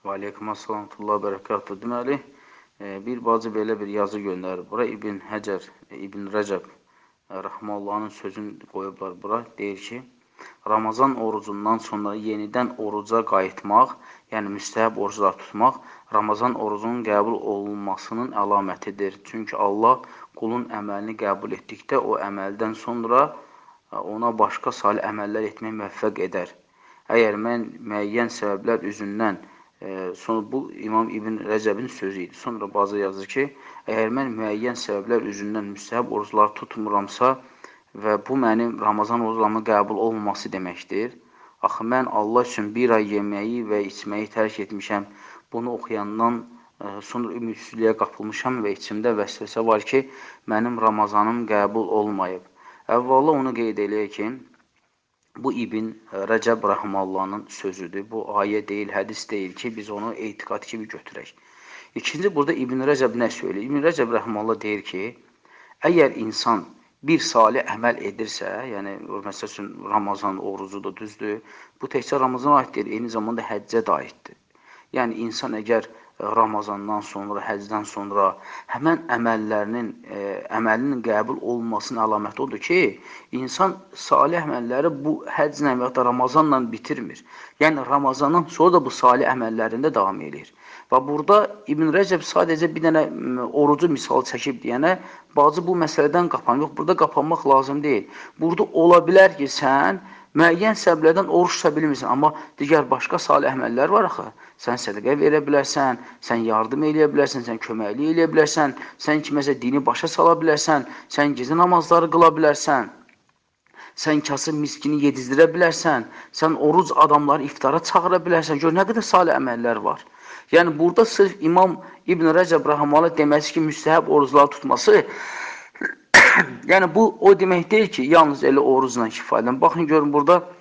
Və aleykum assalam və bərəkatuhu. Deməli, bir bacı belə bir yazı göndərir. Bura İbn Həcər, İbn Rəcəb Rəhməllahın sözünü qoyublar bura. Deyir ki, Ramazan orucundan sonra yenidən oruca qayıtmaq, yəni müstəhəb oruclar tutmaq, Ramazan orucunun qəbul olunmasının əlamətidir. Çünki Allah qulun əməlini qəbul etdikdə o əməldən sonra ona başqa salih əməllər etməyə müvəffəq edər. Əgər mən müəyyən səbəblər üzündən sonra bu İmam İbn Rəcəbin sözü idi. Sonra bazı yazır ki, əgər mən müəyyən səbəblər üzündən müstəhəb orucları tutmuramsa və bu mənim Ramazan oruclarımın qəbul olmaması deməkdir. Axı mən Allah üçün bir ay yeməyi və içməyi tərk etmişəm. Bunu oxuyandan sonra ümidsizliyə qapılmışam və içimdə vəsvəsə var ki, mənim Ramazanım qəbul olmayıb. Əvvəla onu qeyd eləyək ki, bu İbn Rəcəb Rəhməllahın sözüdür. Bu ayə deyil, hədis deyil ki, biz onu etiqad kimi götürək. İkinci, burada İbn Rəcəb nə söyləyir? İbn Rəcəb Rəhməllah deyir ki, əgər insan bir salih əməl edirsə, yəni məsəl üçün Ramazan orucu da düzdür, bu təkcə Ramazana aid deyil, eyni zamanda həccə də aiddir. Yəni insan əgər Ramazandan sonra, həcdən sonra həmən əməlinin qəbul olunmasının əlaməti odur ki, insan salih əməlləri bu həcclə və ya da Ramazanla bitirmir. Yəni Ramazandan sonra da bu salih əməllərində davam edir. Və burada İbn Rəcəb sadəcə bir dənə orucu misal çəkib deyənə, bacı bu məsələdən qapan, yox, burada qapanmaq lazım deyil. Burada ola bilər ki, sən müəyyən səbəblərdən oruç tuta bilmirsən, amma digər başqa salih əməllər var axı. Sən sədəqə verə bilərsən, sən yardım eləyə bilərsən, sən köməklik eləyə bilərsən, sən kiməsə dini başa sala bilərsən, sən gecə namazları qıla bilərsən, sən kasıb miskini yedizdirə bilərsən, sən oruc adamları iftara çağıra bilərsən. Gör, nə qədər salih əməllər var. Yəni, burada sırf İmam İbn Rəcəb Rəhməlllah deməsi ki, müstəhəb orucları tutması, yəni bu o demək deyil ki, yalnız elə orucla kifayələn. Baxın, görün,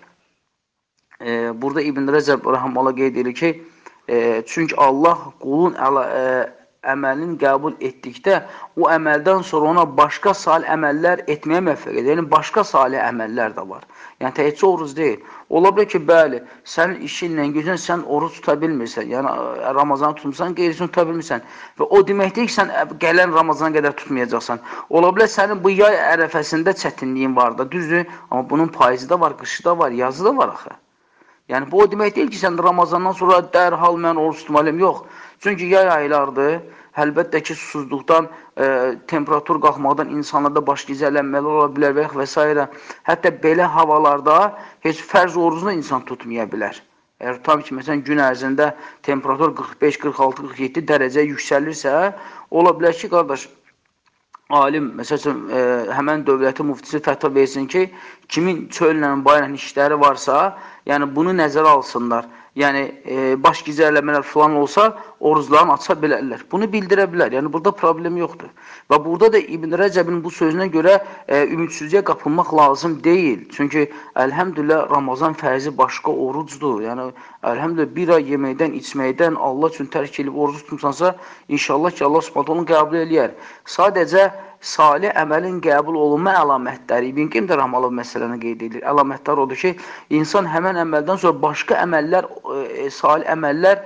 burada İbn Rəcəb Rəhməlllah qeyd edir ki, çünki Allah qulun əməlini qəbul etdikdə, o əməldən sonra ona başqa salih əməllər etməyə müvəffəq edir. Yəni, başqa salih əməllər də var. Yəni, təhcə oruc deyil. Ola bilər ki, bəli, sənin işinlə gücün, sən oruc tuta bilmirsən. Yəni, Ramazanı tutmuşsan, qeyrisini tuta bilmirsən. Və o demək deyil ki, sən gələn Ramazana qədər tutmayacaqsan. Ola bilər, sənin bu yay ərəfəsində çətinliyin var da, düzdür? Amma bunun payızı da var, qışı da var, yazı da var axı. Yəni, bu o demək deyil ki, sən Ramazandan sonra dərhal mən oruç tutmalıyım. Yox. Çünki yay aylardır. Əlbəttə ki, susuzluqdan, temperatur qalxmaqdan insanlarda baş gizələnmələr ola bilər və s. Hətta belə havalarda heç fərz orucunu insan tutmaya bilər. Əgər tutam ki, məsələn, gün ərzində temperatur 45, 46, 47 dərəcə yüksəlirsə, ola bilər ki, qardaş, alim, məsələn, həmən dövləti muftisi fətva versin ki, kimin çöllə, bayla işləri varsa, yəni bunu nəzərə alsınlar. Yəni, baş gizərləmələr falan olsa, oruclarını aça bilərlər. Bunu bildirə bilər. Yəni, burada problem yoxdur. Və burada da İbn Rəcəbin bu sözünə görə ümidsizliyə qapılmaq lazım deyil. Çünki, əlhəmdülillah, Ramazan fərzi başqa orucdur. Yəni, əlhəmdülillah, bir ay yeməkdən, içməkdən Allah üçün tərk edib orucu tutmuşsansa, inşallah ki, Allah subhanət onu qəbul eləyər. Sadəcə, salih əməlin qəbul olunma əlamətləri, İbn Qeym də Rəhməllah məsələni qeyd edir. Əlamətlər odur ki, insan həmən əməldən sonra başqa əməllər, salih əməllər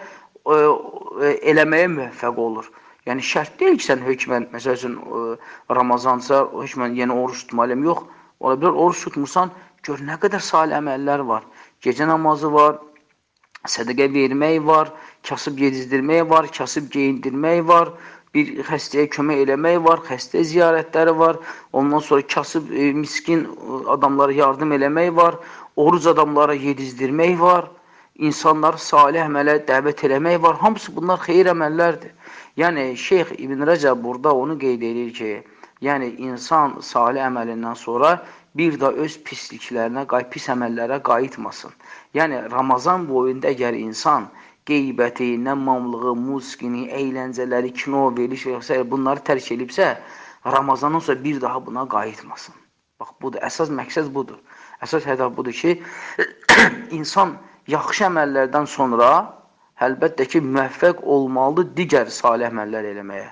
eləməyə müvəffəq olur. Yəni, şərt deyil ki, sən hökmən, məsəl üçün, Ramazansa, hökmən yeni oruç tutmalıyım. Yox, ola bilər, oruç tutmursan, gör, nə qədər salih əməllər var. Gecə namazı var, sədəqə vermək var, kasıb yedizdirmək var, kasıb geyindirmək var, bir xəstəyə kömək eləmək var, xəstə ziyarətləri var, ondan sonra kasıb, miskin adamlara yardım eləmək var, oruc adamlara yedizdirmək var, insanları salih əmələ dəvət eləmək var. Hamısı bunlar xeyir əməllərdir. Yəni, Şeyx İbn Rəcəb burada onu qeyd edir ki, yəni insan salih əməlindən sonra bir də öz pisliklərinə, pis əməllərə qayıtmasın. Yəni, Ramazan boyunda əgər insan qeybəti, nəmmamlığı, musiqini, əyləncələri, kino, veriş və s. bunları tərk edibsə, Ramazandan sonra bir daha buna qayıtmasın. Bax, budur, əsas məqsəd budur. Əsas hədəf budur ki, insan yaxşı əməllərdən sonra əlbəttə ki, müvəffəq olmalıdır digər salih əməllər eləməyə.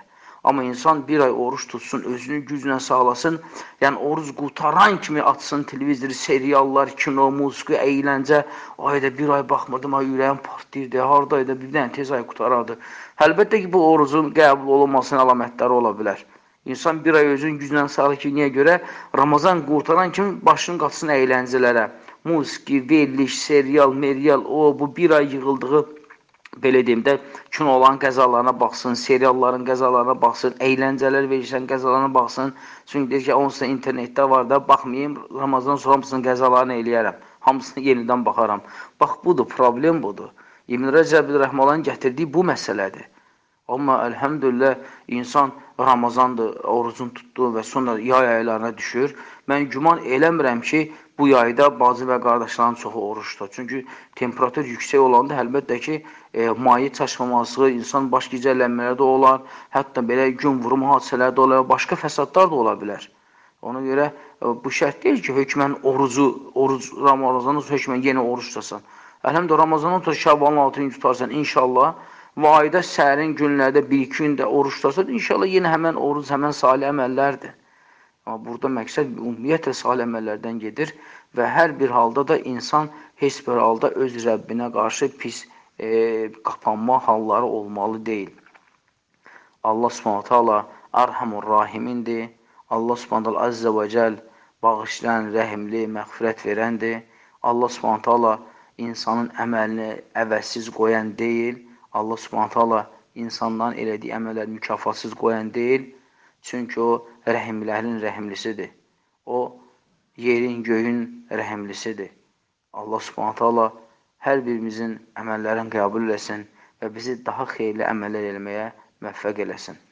Amma insan bir ay oruç tutsun, özünü güclə sağlasın, yəni oruç qutaran kimi açsın televizoru, seriallar, kino, musiqi, əyləncə, ayda bir ay baxmadım, ay ürəyim partlayırdı, haradaydı, bir dənə tez ay qutarardı. Əlbəttə ki, bu orucun qəbul olunmasının əlamətləri ola bilər. İnsan bir ay özünün güclə sağlar ki, niyə görə? Ramazan qurtaran kimi başını qatsın əyləncələrə. Musiqi, veriliş, serial, merial, o, bu bir ay yığıldığı, belə deyim də, kinoların qəzalarına baxsın, serialların qəzalarına baxsın, əyləncələr verirsən qəzalarına baxsın. Çünki deyir ki, onsuz da internetdə var da, baxmayayım, Ramazan sonra hamısının qəzalarını eləyərəm. Hamısını yenidən baxaram. Bax, budur, problem budur. İbn Rəcəb Rəhməllahın gətirdiyi bu məsələdir. Amma əlhəmdülillah insan Ramazandır, orucunu tutdu və sonra yay aylarına düşür. Mən güman eləmirəm ki, bu yayda bacı və qardaşların çoxu oruçdur. Çünki temperatur yüksək olanda əlbəttə ki, maye çaşmaması, insan baş gicəllənmələri də olar, hətta belə gün vurma hadisələri də olar, başqa fəsadlar da ola bilər. Ona görə bu şərt deyil ki, hökmən Ramazanın hökmən yenə oruç tutasan. Əlhəmdülillah Ramazandan sonra Şabanın 6-ını tutarsan inşallah. Və ayda sərin günlərdə bir-iki gündə oruç tutarsa, inşallah yenə həmən oruc, həmən salih əməllərdir. Amma burada məqsəd ümumiyyətlə salih əməllərdən gedir və hər bir halda da insan heç bir halda öz Rəbbinə qarşı pis qapanma halları olmalı deyil. Allah Subhanahu taala Ərhamur Rahimindir. Allah Subhanahu taala Əzzə və Cəl bağışlayan, rəhimli, məğfirət verəndir. Allah Subhanahu taala insanın əməlini əvəzsiz qoyan deyil. Allah Subhanahu taala insandan elədiyi əməlləri mükafatsız qoyan deyil. Çünki o rəhimlərin rəhimlisidir. O yerin, göyün rəhimlisidir. Allah Subhanahu taala hər birimizin əməllərini qəbul eləsin və bizi daha xeyirli əməllər eləməyə müvəffəq eləsin.